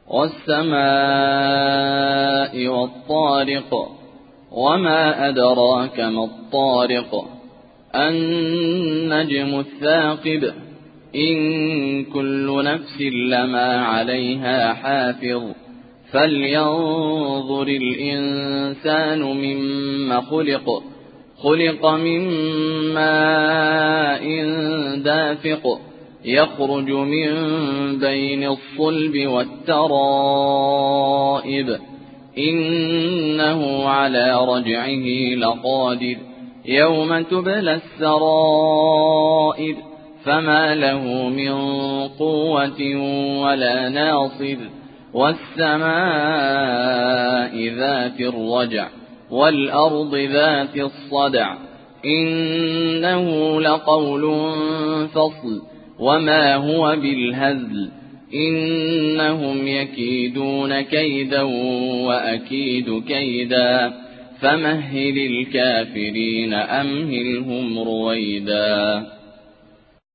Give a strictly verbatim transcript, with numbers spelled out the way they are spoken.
والسماء والطارق وما أدراك ما الطارق النجم الثاقب إن كل نفس لما عليها حافظ فلينظر الإنسان مما خلق خلق من ماء دافق يخرج من بين الصلب والترائب إنه على رجعه لقادر يوم تبلى السرائر فما له من قوة ولا ناصر والسماء ذات الرجع والأرض ذات الصدع إنه لقول فصل وما هو بالهزل إنهم يكيدون كيدا وأكيد كيدا فمهل الكافرين أمهلهم رويدا.